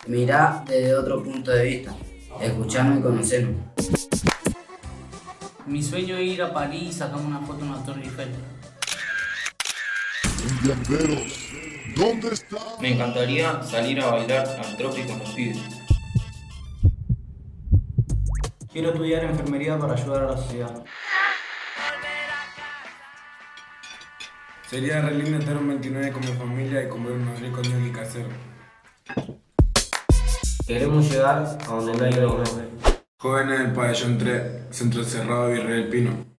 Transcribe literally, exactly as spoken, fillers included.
Mirá desde otro punto de vista. Escuchame y conoceme. Mi sueño es ir a París y sacarme una foto en la Torre Eiffel. Rumberos, ¿dónde está? Me encantaría salir a bailar al trópico con los pibes. Quiero estudiar enfermería para ayudar a la sociedad. Sería re lindo tener un veintinueve con mi familia y comer unos ricos ñoquis caseros. Queremos llegar a donde nadie nos ve. Jóvenes del pabellón tres, Centro Cerrado Virrey del Pino.